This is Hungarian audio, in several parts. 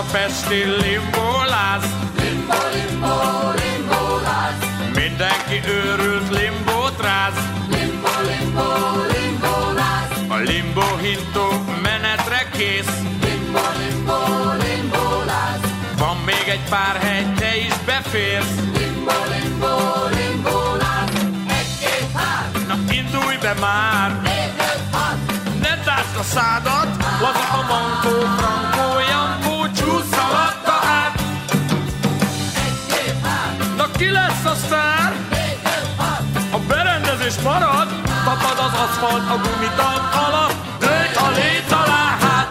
pesti limboláz. Limbo, limbo, limboláz. Mindenki őrült limbót ráz. Limbo, limbo, limboláz. A limbo hintó menetre kész. Limbo, limbo, limboláz. Van még egy pár hely, te is beférsz. Limbo, limbo, limboláz. 1, 2, 3. Na indulj be már! 4, 5, 6. Ne tásd a szádat, laza a mankó, frankó, jankó, csúsz alatta át. 1, 2, 3. Na ki lesz a sztár? 4, 5, 6. A berendezés marad, tapad az aszfalt a gumitalp alatt, dőj a léc alá hát.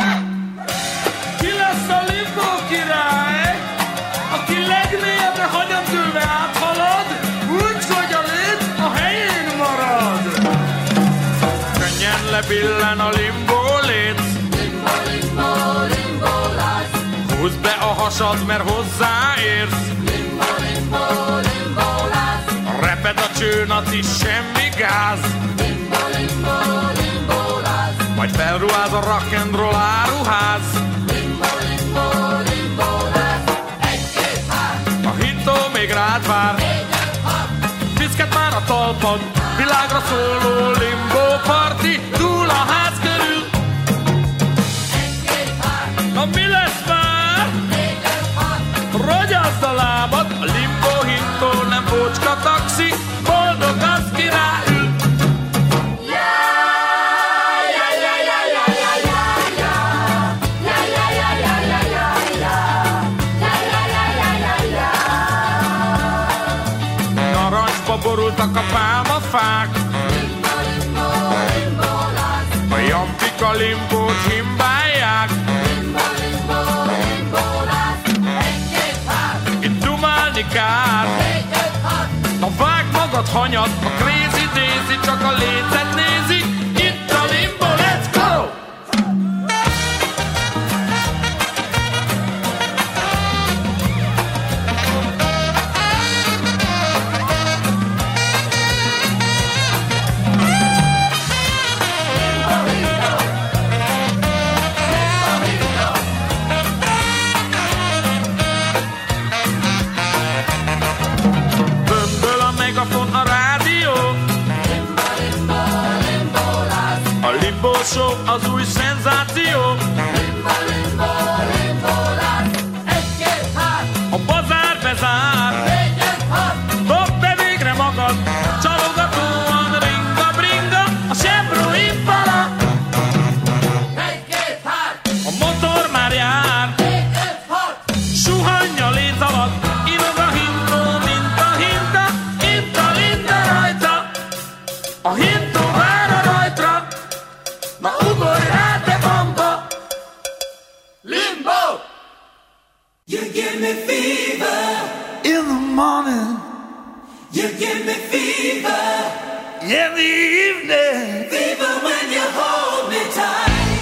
Ki lesz a limbo király, aki legmélyebbre hagyatülve áthalad, úgy, hogy a léc a helyén marad. Könnyen lebillen a limbo léc. Limbo, limbo, limboláz. Húzd be a hasad, mert hozzáérsz. Limbo, limbo, limboláz. Reped a csőnaci, semmi gáz. Limbo, limbo, limboláz. Majd felruház a rock'n'roll áruház. Limbo, limbo, limboláz. 1, 2, 3. A hintó még rád vár. 4, 5, 6. Piszket már a talpad, világra szóló limbo parti, túl a ház körül. 1, 2, 3. Na mi lesz már? 4, 5, 6. Rogyazd a lábad, a limbo hintó nem bocska taxi, boldog az királyül. Narancsba borultak a pálmafák, Limbo, limbo, limboláz. a jampik a limbót himbálják. Limbo, limbo, limboláz. 1, 2, 3. Itt dumálni kár, 4, 5, 6. na vágd magad hanyat, a crazy daisy csak a lécet nézi. Itt a limbo, let's go! Bömböl a megafon, a rádió, Limbo, limbo, limboláz. a limbo show az új szenzáció. Limbo, limbo, limboláz. 1, 2, 3. A bazár bezár, 4, 5, 6. dobd be végre magad, csalogatóan ringa bringa, a Chevro Impala. 1, 2, 3. A motor már jár, 4, 5, 6. suhanja a léc alatt, inog a hintó, mint a hinta, itt a linda rajta, a hintó vár a rajtra, na ugorj rá te bamba! Limbo. You give me fever in the morning. You give me fever in the evening. Fever when you hold me tight.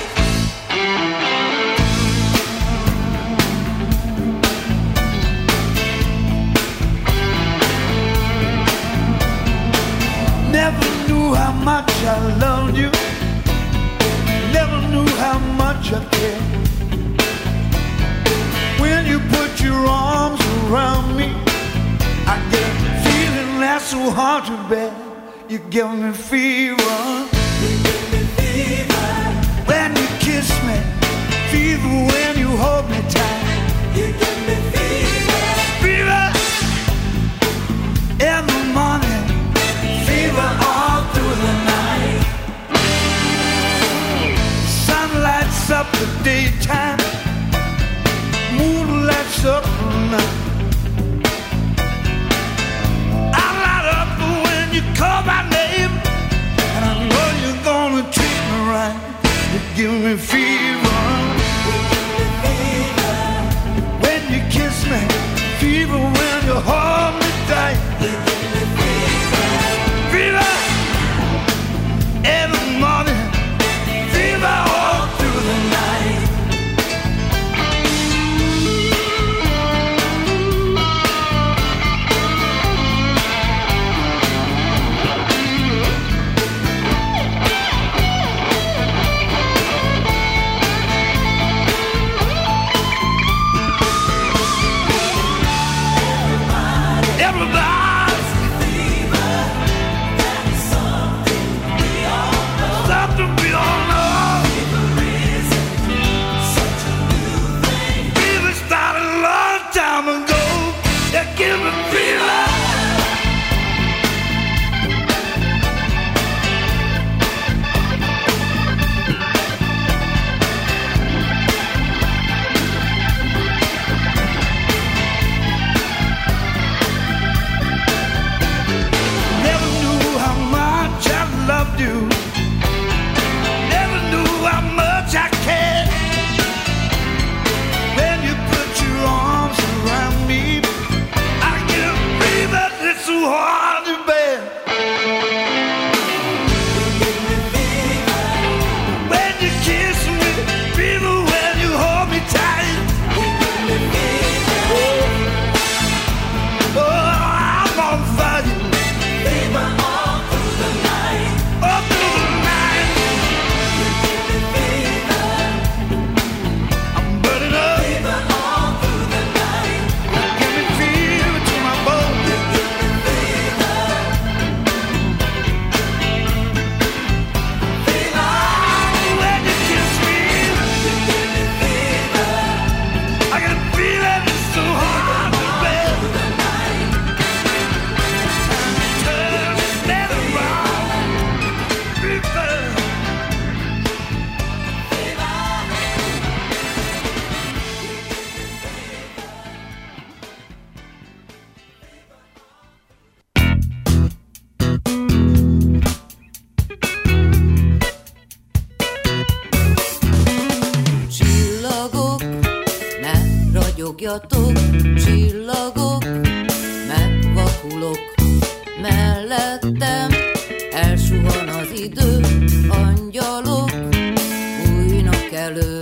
Never knew how much I loved you. Never knew how much I cared. When you put your arms around me, I get a feeling that's so hard to bear. You give me fever. You give me fever. When you kiss me, fever when you hold me tight. You give me fever. Fever in the morning, fever all through the night. Sun lights up the daytime, moon lights up the night. I light up when you call my name, and I know you're gonna treat me right. You give me fever. When you kiss me, fever when you hold me tight. Fever in the morning, fever all through the night. Ragyogjatok, csillagok, megvakulok mellettem, elsuhan az idő, angyalok bújnak elő.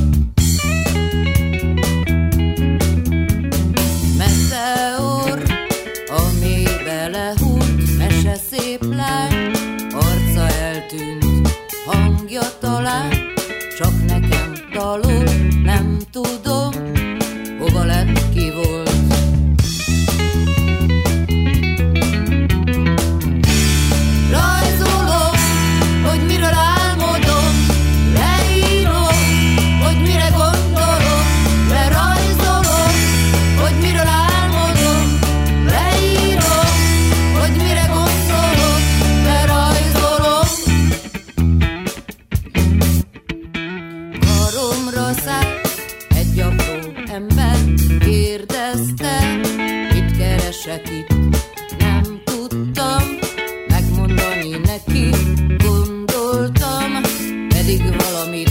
Meteor, a mélybe lehúlt, meseszép lány, arca eltűnt, hangja talán, csak nekem dalol, nem tudom, hova lett, ki volt. Rajzolom, hogy miről álmodom, leírom, hogy mire gondolok, lerajzolom, hogy miről álmodom, leírom, hogy mire gondolok, lerajzolom. Karomra szállt egy apró ember, kérdezte, mit keresek itt, nem tudtam megmondani neki, gondoltam pedig valamit.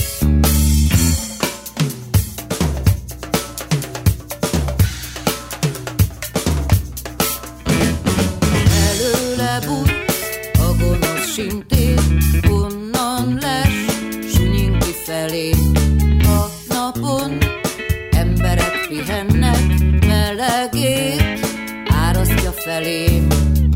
Előle bújt a gonosz sintér, onnan les, sunyin kifelé. A napon emberek pihennek, melegét árasztja felém.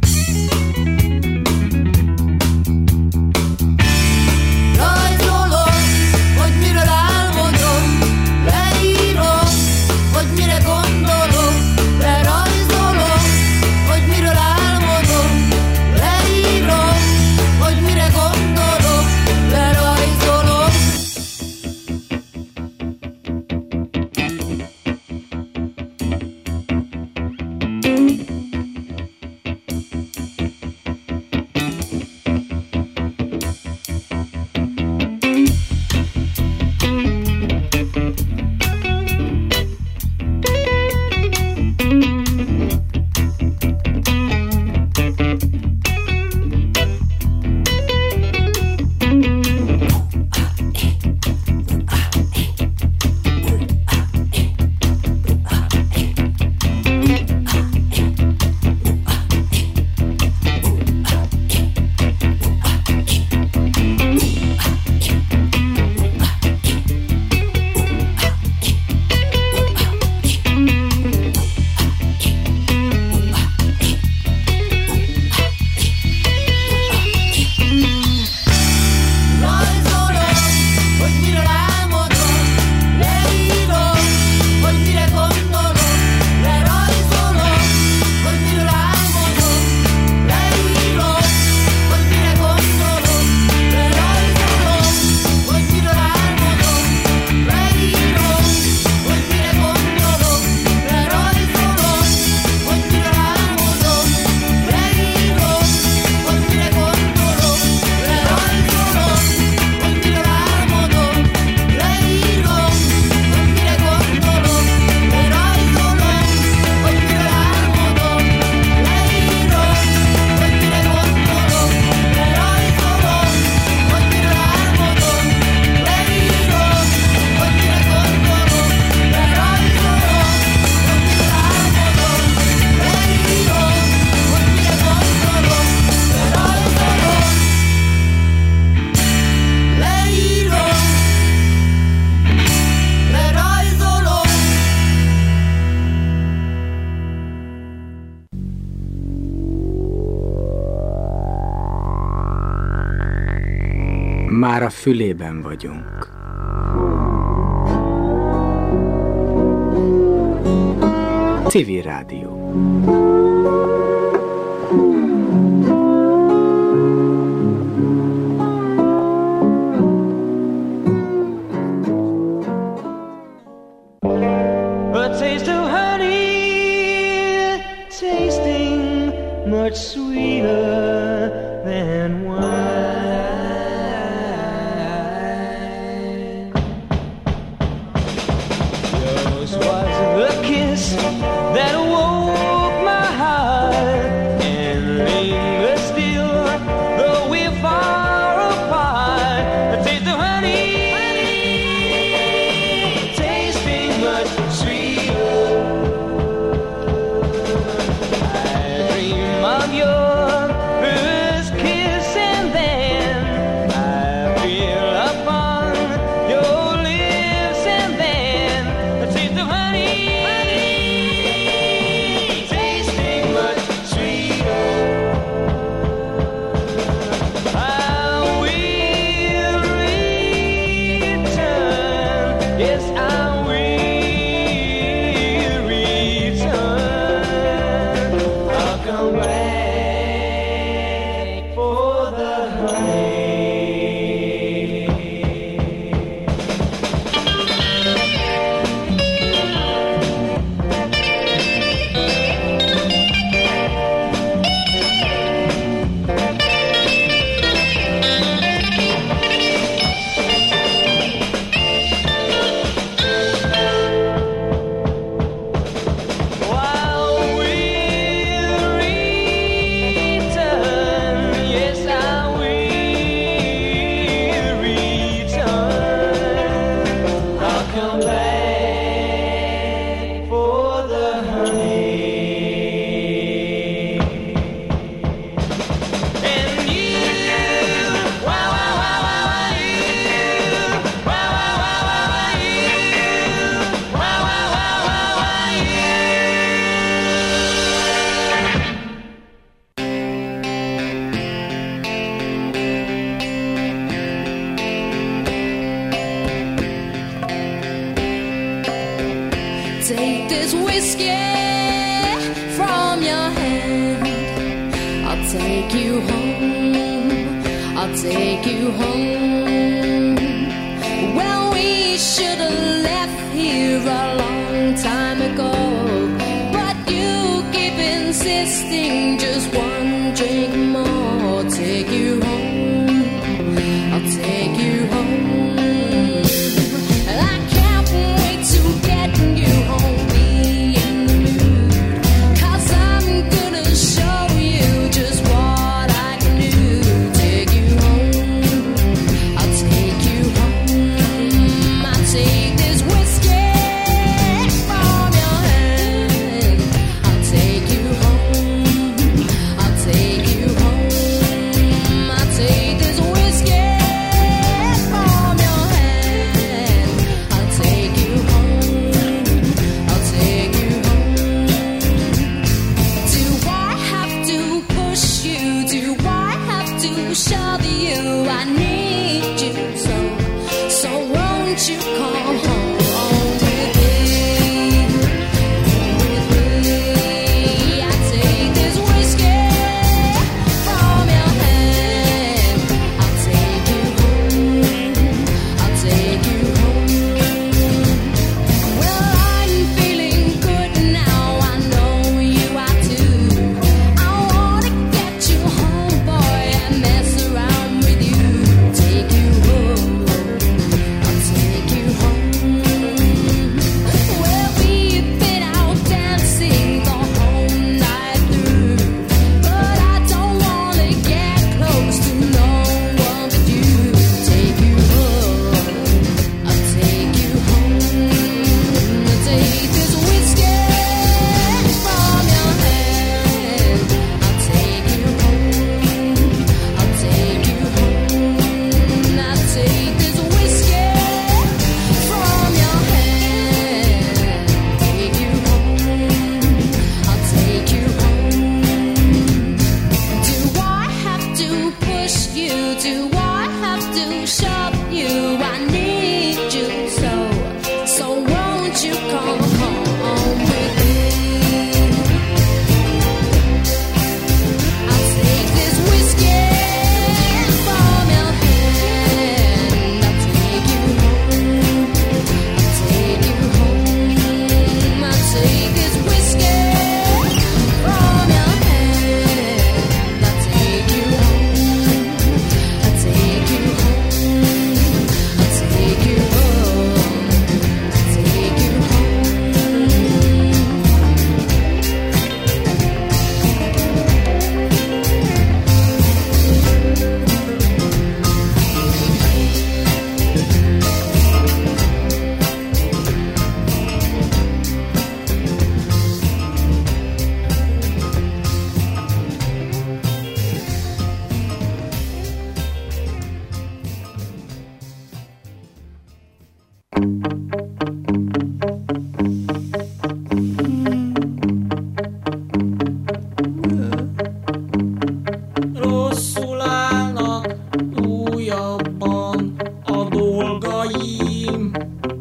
Rajzolom, hogy miről álmodom, leírom, hogy mire gondolok, lerajzolom, hogy miről álmodom, leírom, hogy mire gondolok, lerajzolom. Már a fülében vagyunk. Civil Rádió. A taste of honey, tasting much sweeter than wine. Yours was the kiss that awoke my heart and lingers still, though we're far apart. A taste of honey, tasting much sweeter take this whiskey from your hand. I'll take you home. I'll take you home. Well, we should have left here a long time ago, but you keep insisting just one drink more. Take you home. I'll take you home. I can't wait to get you home, be in the mood, 'cause I'm gonna show you just what I can do. Take you home. I'll take you home. I'll take this whiskey from your hand. I'll take you home. I'll take you home. I'll take this whiskey from your hand. I'll take you home. I'll take you home. Do I have to push you? Do I have to shove you? I need you so won't you come home with me? With me. I take this whiskey from your hand. I'll take you home. I'll take you home. Well, I'm feeling good now. I know you are too. I wanna get you home, boy, and mess around with you. Take you home. I'll take you home. Well, we've been out dancing the whole night through, but I don't wanna get close to no one but you. Take you home. I'll take you home. I'll take this whiskey from your hand. I'll take you home. I'll take you home. I'll take this whiskey from your hand. Take you home. I'll take you home. Do I have to push you? Do I have to shove you? I need you so won't you come home with me? I'll take this whiskey from your hand. I'll take you home. I'll take you home. I'll take this whiskey from your hand. I'll take you home. I'll take you home. I'll take you home. I'll take you Rosszul állnak újabban a dolgaim.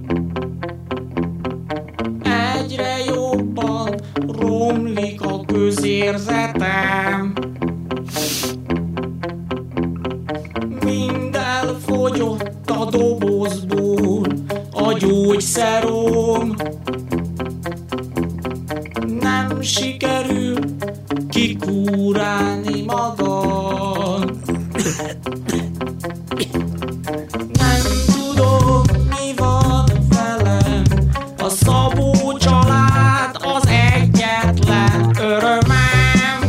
Egyre jobban romlik a közérzetem. Mind elfogyott a dobozból a gyógyszerom. Nem sikerül kikúrálni magam. Nem tudom, mi van velem. A Szabó család az egyetlen örömem.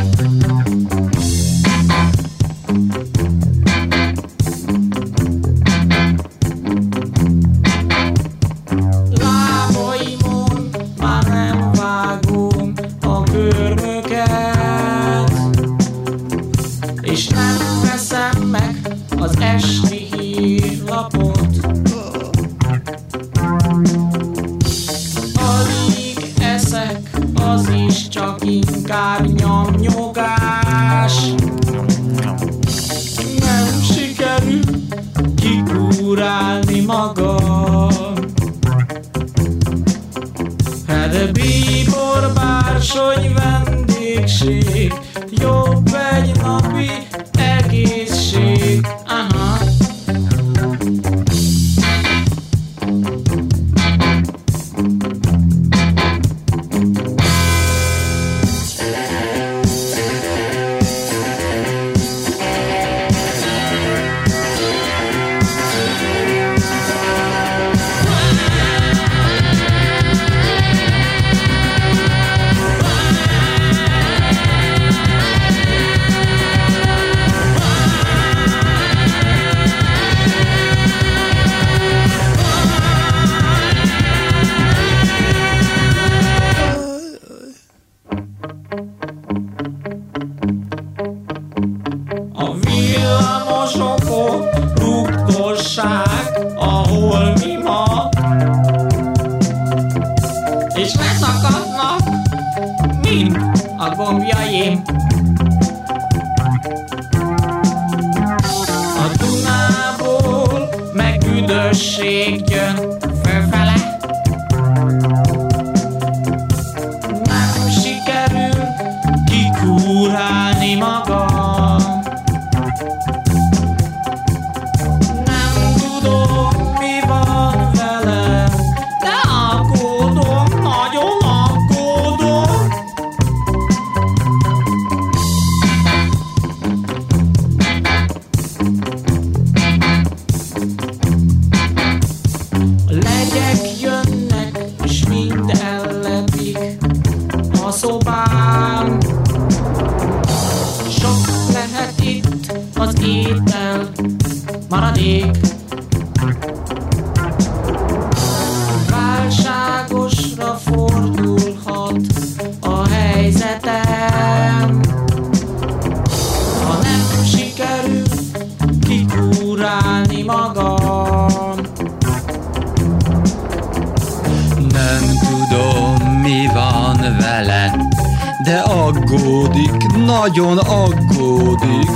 Lábaimon már nem vágom a körmöket, és nem veszem meg az esti hírlapot. Alig eszek, az is csak inkább nyomnyogás. Nem sikerül kikúrálni magam. De bíbor, bársony, vendégség, jobb egy napi egészség. Aha. A villamosokon rugdossák a holmi ma, és leszakadnak mind a gombjaim. A Dunából meg üdösség jön fölfele. Nem sikerül kikúrálni magam. Nem tudom, mi van velem, de aggódom, nagyon aggódom. A legyek jönnek, és mind ellepik a szobám. Sok lehet itt az étel maradék. Válságosra fordulhat a helyzetem, ha nem sikerül kikúrálni magam. Nem tudom, mi van vele, de aggódik, nagyon aggódik.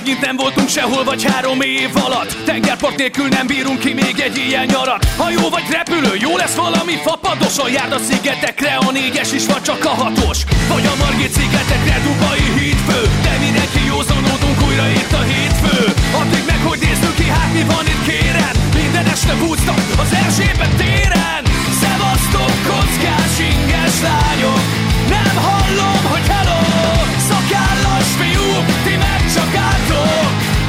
Megint nem voltunk sehol vagy 3 év alatt. Tengerpart nélkül nem bírunk ki még egy ilyen nyarat. Hajó vagy repülő, jó lesz valami fapados. A járd a szigetekre, a 4-es is vagy csak a 6-os. Vagy a Margit szigetekre, Dubai hídfő. De mindenki józanodunk, újra itt a hétfő. Addig meg hogy nézzük ki, hát mi van itt kérem. Minden este Woodstock az Erzsébet téren. Szevasztok, kockás, inges lányok. Nem hallom, hogy hello. Szakállas fiúk, ti meg csak álltok.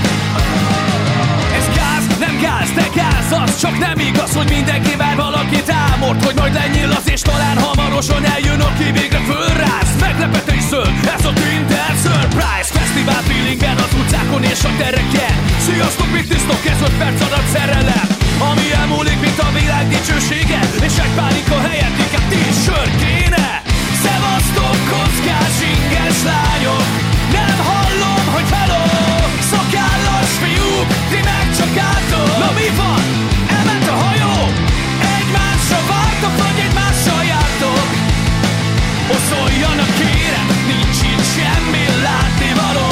Ez gáz, nem gáz, de gáz. Az csak nem igaz, hogy mindenki vár valakit álmod. Hogy majd lenyillasz és talán hamarosan eljön, aki végre fölrász. Meglepetés zöld, ez a Tinder Surprise. Fesztivál feelingben az utcákon és a tereken. Sziasztok, mit tisztok, ez 5 perc adat szerelem. Ami elmúlik, mint a világ dicsősége. És egy pánika helyett inkább 10 sör kéne. Szevasztok, kockás, inges lányok. Nem hallom, hogy hello. Szakállas fiúk, ti meg csak álltok. Na mi van? Elment a hajó. Egymásra vártok, vagy egymással jártok. Oszoljanak kérem, nincs itt semmi látnivaló.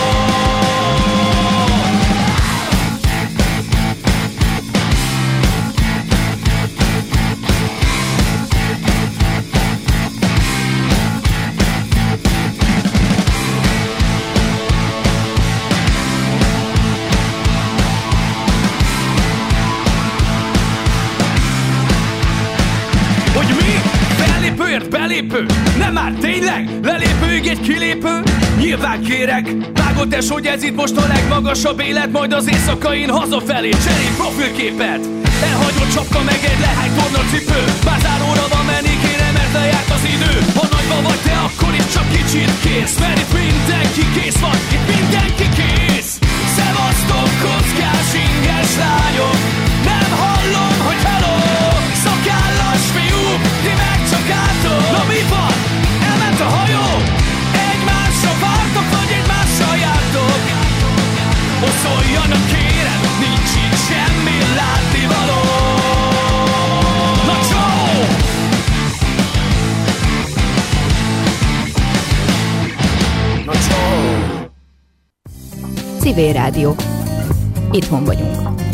Belépő, nem már tényleg? Lelépőig egy kilépő? Nyilván kérek, vágod es, hogy ez itt most a legmagasabb élet. Majd az éjszakain hazafelé cserél profilképet. Elhagyott csapka meg egy lehány tornacipő. Már záróra van menni kéne, mert lejárt az idő. Ha nagyban vagy te, akkor itt csak kicsit kész. Mert itt mindenki kész van, itt mindenki kész. Szevasztok, kockás, inges lányok. Nem hallom, hogy hello. Szakállas fiúk, ti meg csak álltok. Na mi van? Elment a hajó. Egymásra vártok, vagy egymással jártok. Oszoljanak kérem, nincs itt semmi látnivaló. Na csó! Na csó! Civil Rádió. Itthon vagyunk.